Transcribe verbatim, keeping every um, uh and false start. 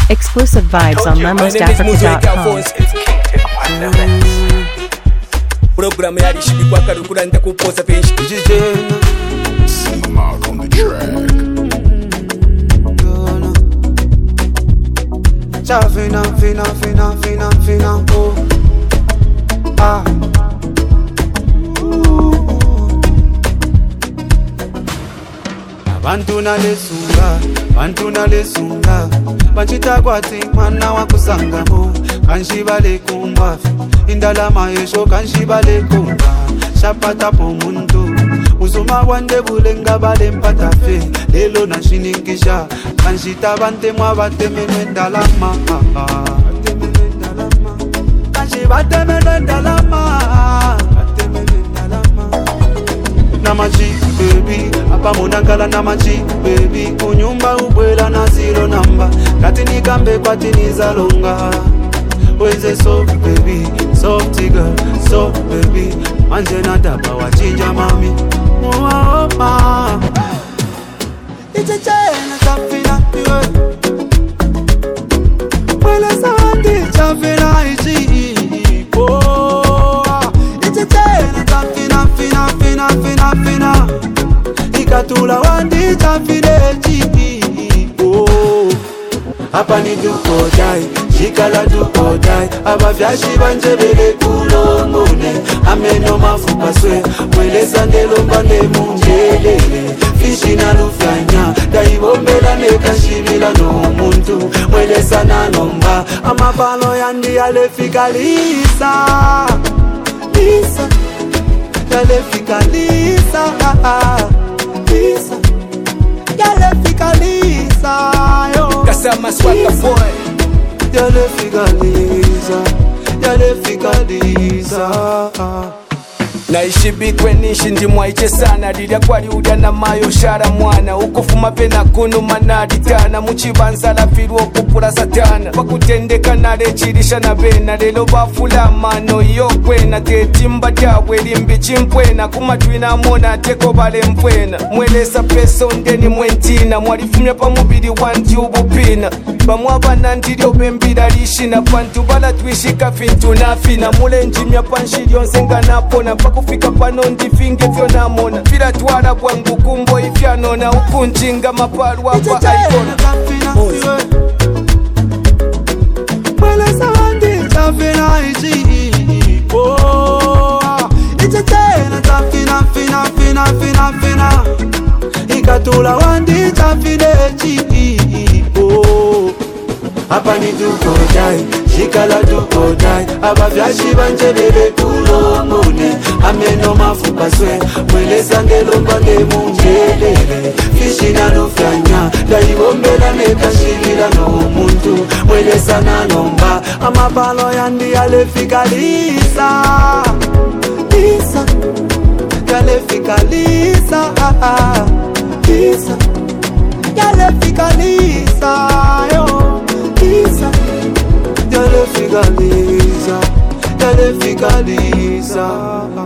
Exclusive vibes on lemmost africa dot com. Program yari shibikwa karukura ndakupoza penshi D J Mark on the track. Fina, fina, fina, fina, fina, oh. Ah. Bantu na lesunga, bantu na lesunga. Banchita kwati mwana wa kusangamo. Kanshibale kumbafi, indalama yesho kanshibale kumba. Shapata po muntu, uzuma wande bulenga bale mpatafe. Lelo na shinikisha, kanshita bante mwa bate menwe ndalama. Kanshibate menwe ndalama. Namachi baby, apa munangala namachi baby. Kunyumba ubwela na zero number. Kati nikambe kwati nizalonga. Weze soft baby, soft girl, soft baby. Manje na daba wachinja mami. Mwa oma Iche chena chafina iwe Mwele sandi chafina ichi Ipo Iche chena chafina fina fina fina fina Ikatula wandi chafine ichi Ipo Hapa ni duko jai Shikala duko jai Aba vyashi banjebele kulongone Ameno mafupa swe Mwele sandelo mbande munjelele Fishi na lufanya Daibombela neka shibila no muntu Mwele sana nomba Amabalo yandi yalefika lisa Lisa Yalefika lisa Lisa Yalefika lisa Yo Kasama swaka boy Yalefika lisa Yalefika lisa naishibikwe nishi ndimwaiche sana lilya kwali udya na mayo shara mwana ukufuma pena kunu manaditana muchibanza lafirwa okupula satana pakutendeka nalechilisha na bena lelo bafula mano yokwena tetimba dyabwe limbi chimpwena kumatwina mona teko bale mpwena mwelesa peso ndeni mwentina mwalifumya pamubili wanti ubupina bamwabana ndilyo bembila lishina pantu bala twishika fintu nafina mulenjimya panshilyo nsenga napona kufika pano ndifinge vyo namona Vila tuwala kwangu kumbo ifyanona Ukunjinga mapalu wapa aikona Mwele sawandi chafina ichi Oh Iche tena chafina fina fina fina fina Ikatula wandi chafine ichi Oh Hapa ni duko jai Shikala duko jai Aba vyashi banjebele kulongone Ameno mafupa swe Mwele sangelo mbande munjelele Fishi na lufanya Daibombela neka shibila no muntu Mwele sana nomba Amabalo yandi yalefika lisa Lisa Yalefika lisa Lisa Yalefika lisa Yo Lisa Yalefika lisa Yalefika lisa